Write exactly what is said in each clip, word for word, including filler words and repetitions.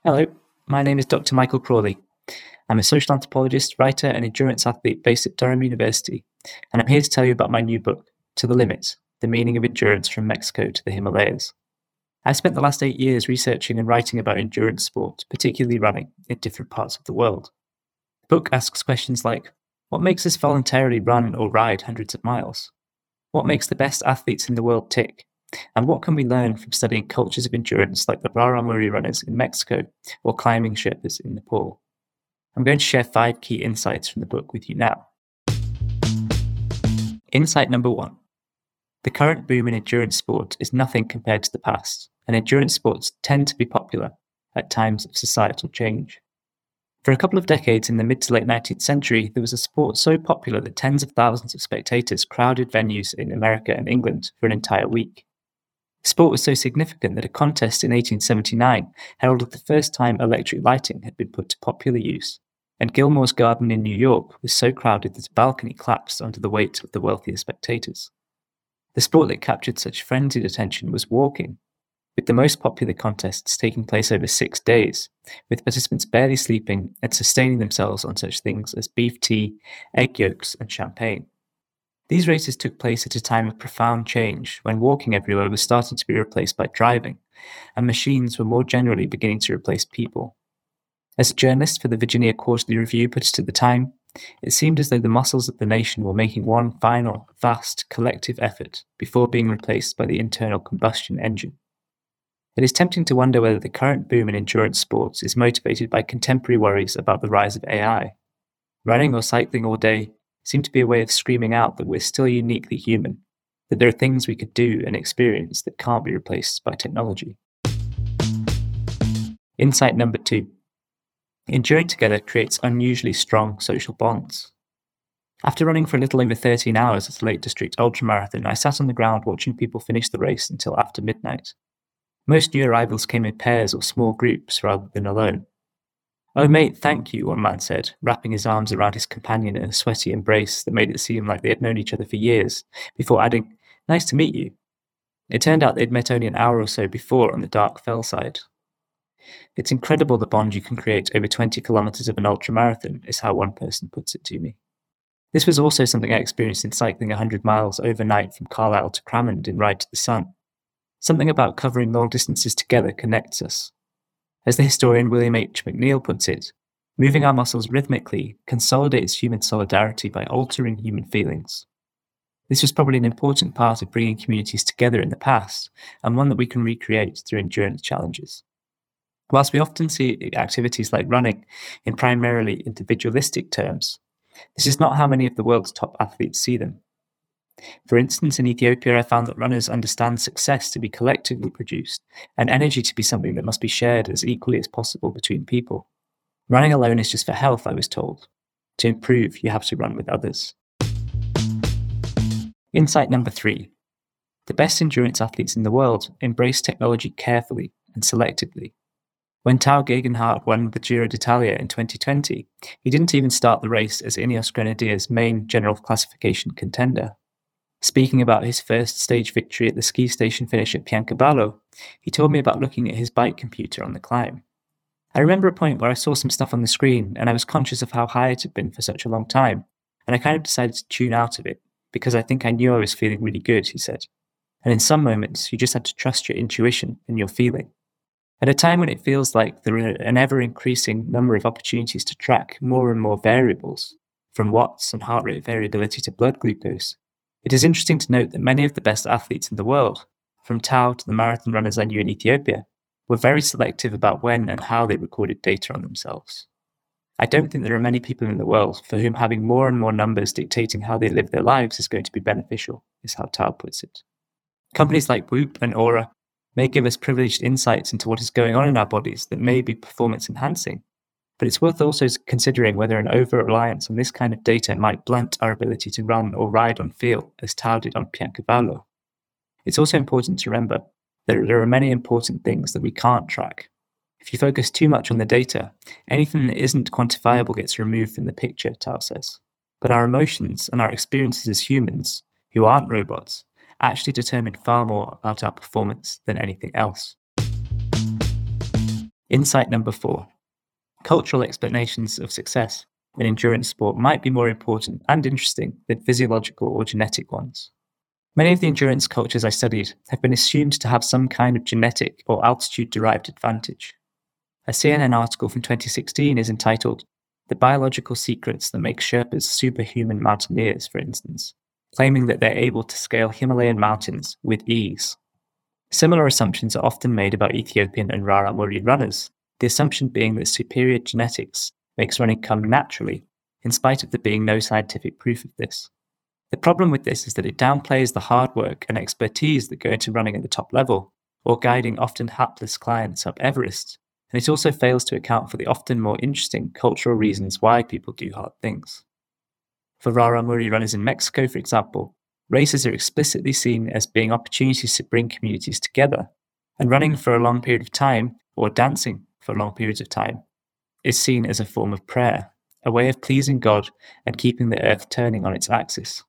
Hello, my name is Doctor Michael Crawley. I'm a social anthropologist, writer, and endurance athlete based at Durham University, and I'm here to tell you about my new book, To the Limit: The Meaning of Endurance from Mexico to the Himalayas. I've spent the last eight years researching and writing about endurance sport, particularly running, in different parts of the world. The book asks questions like, what makes us voluntarily run or ride hundreds of miles? What makes the best athletes in the world tick? And what can we learn from studying cultures of endurance like the Raramuri runners in Mexico or climbing Sherpas in Nepal? I'm going to share five key insights from the book with you now. Insight number one. The current boom in endurance sport is nothing compared to the past, and endurance sports tend to be popular at times of societal change. For a couple of decades in the mid to late nineteenth century, there was a sport so popular that tens of thousands of spectators crowded venues in America and England for an entire week. The sport was so significant that a contest in eighteen seventy-nine heralded the first time electric lighting had been put to popular use, and Gilmore's Garden in New York was so crowded that a balcony collapsed under the weight of the wealthier spectators. The sport that captured such frenzied attention was walking, with the most popular contests taking place over six days, with participants barely sleeping and sustaining themselves on such things as beef tea, egg yolks, and champagne. These races took place at a time of profound change, when walking everywhere was starting to be replaced by driving, and machines were more generally beginning to replace people. As a journalist for the Virginia Quarterly Review put it at the time, it seemed as though the muscles of the nation were making one final, vast, collective effort before being replaced by the internal combustion engine. It is tempting to wonder whether the current boom in endurance sports is motivated by contemporary worries about the rise of A I. Running or cycling all day seem to be a way of screaming out that we're still uniquely human, that there are things we could do and experience that can't be replaced by technology. Insight number two. Enduring together creates unusually strong social bonds. After running for a little over thirteen hours at the Lake District Ultramarathon, I sat on the ground watching people finish the race until after midnight. Most new arrivals came in pairs or small groups rather than alone. "Oh mate, thank you," one man said, wrapping his arms around his companion in a sweaty embrace that made it seem like they had known each other for years, before adding, "Nice to meet you." It turned out they'd met only an hour or so before on the dark fell side. "It's incredible the bond you can create over twenty kilometres of an ultramarathon," is how one person puts it to me. This was also something I experienced in cycling one hundred miles overnight from Carlisle to Cramond in Ride to the Sun. Something about covering long distances together connects us. As the historian William H. McNeill puts it, moving our muscles rhythmically consolidates human solidarity by altering human feelings. This was probably an important part of bringing communities together in the past, and one that we can recreate through endurance challenges. Whilst we often see activities like running in primarily individualistic terms, this is not how many of the world's top athletes see them. For instance, in Ethiopia, I found that runners understand success to be collectively produced, and energy to be something that must be shared as equally as possible between people. Running alone is just for health, I was told. To improve, you have to run with others. Insight number three. The best endurance athletes in the world embrace technology carefully and selectively. When Tao Geoghegan won the Giro d'Italia in twenty twenty, he didn't even start the race as Ineos Grenadiers' main general classification contender. Speaking about his first stage victory at the ski station finish at Piancavallo, he told me about looking at his bike computer on the climb. I remember a point where I saw some stuff on the screen and I was conscious of how high it had been for such a long time, and I kind of decided to tune out of it, because I think I knew I was feeling really good, he said. And in some moments, you just have to trust your intuition and your feeling. At a time when it feels like there are an ever-increasing number of opportunities to track more and more variables, from watts and heart rate variability to blood glucose, it is interesting to note that many of the best athletes in the world, from Tao to the marathon runners I knew in Ethiopia, were very selective about when and how they recorded data on themselves. I don't think there are many people in the world for whom having more and more numbers dictating how they live their lives is going to be beneficial, is how Tao puts it. Companies like Whoop and Aura may give us privileged insights into what is going on in our bodies that may be performance enhancing, but it's worth also considering whether an over-reliance on this kind of data might blunt our ability to run or ride on feel, as Tao did on Piancavallo. It's also important to remember that there are many important things that we can't track. If you focus too much on the data, anything that isn't quantifiable gets removed from the picture, Tao says. But our emotions and our experiences as humans, who aren't robots, actually determine far more about our performance than anything else. Insight number four. Cultural explanations of success in endurance sport might be more important and interesting than physiological or genetic ones. Many of the endurance cultures I studied have been assumed to have some kind of genetic or altitude-derived advantage. A C N N article from twenty sixteen is entitled "The Biological Secrets That Make Sherpas Superhuman Mountaineers," for instance, claiming that they're able to scale Himalayan mountains with ease. Similar assumptions are often made about Ethiopian and Raramuri runners, the assumption being that superior genetics makes running come naturally, in spite of there being no scientific proof of this. The problem with this is that it downplays the hard work and expertise that go into running at the top level, or guiding often hapless clients up Everest, and it also fails to account for the often more interesting cultural reasons why people do hard things. For Raramuri runners in Mexico, for example, races are explicitly seen as being opportunities to bring communities together, and running for a long period of time, or dancing for long periods of time, is seen as a form of prayer, a way of pleasing God and keeping the earth turning on its axis.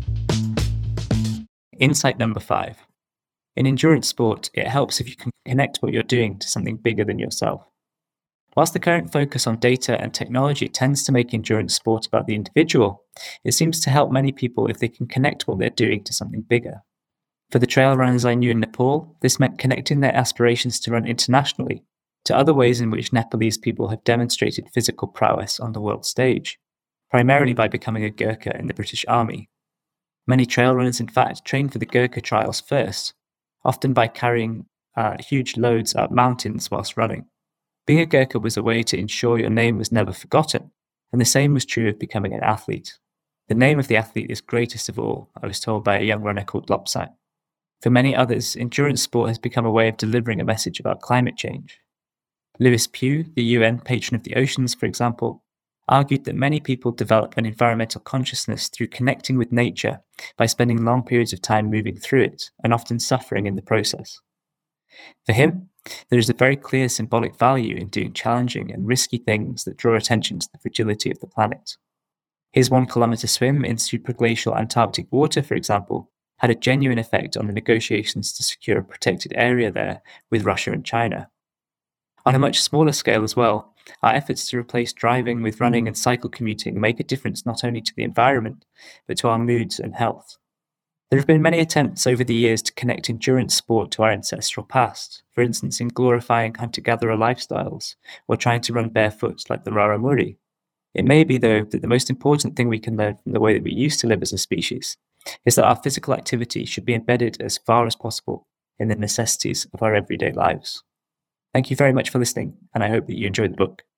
Insight number five. In endurance sport, it helps if you can connect what you're doing to something bigger than yourself. Whilst the current focus on data and technology tends to make endurance sport about the individual, it seems to help many people if they can connect what they're doing to something bigger. For the trail runners I knew in Nepal, this meant connecting their aspirations to run internationally to other ways in which Nepalese people have demonstrated physical prowess on the world stage, primarily by becoming a Gurkha in the British Army. Many trail runners, in fact, train for the Gurkha trials first, often by carrying uh, huge loads up mountains whilst running. Being a Gurkha was a way to ensure your name was never forgotten, and the same was true of becoming an athlete. The name of the athlete is greatest of all, I was told by a young runner called Lopsang. For many others, endurance sport has become a way of delivering a message about climate change. Lewis Pugh, the U N patron of the oceans, for example, argued that many people develop an environmental consciousness through connecting with nature by spending long periods of time moving through it, and often suffering in the process. For him, there is a very clear symbolic value in doing challenging and risky things that draw attention to the fragility of the planet. His one-kilometre swim in supraglacial Antarctic water, for example, had a genuine effect on the negotiations to secure a protected area there with Russia and China. On a much smaller scale as well, our efforts to replace driving with running and cycle commuting make a difference not only to the environment, but to our moods and health. There have been many attempts over the years to connect endurance sport to our ancestral past, for instance in glorifying hunter-gatherer lifestyles, or trying to run barefoot like the Raramuri. It may be, though, that the most important thing we can learn from the way that we used to live as a species is that our physical activity should be embedded as far as possible in the necessities of our everyday lives. Thank you very much for listening, and I hope that you enjoyed the book.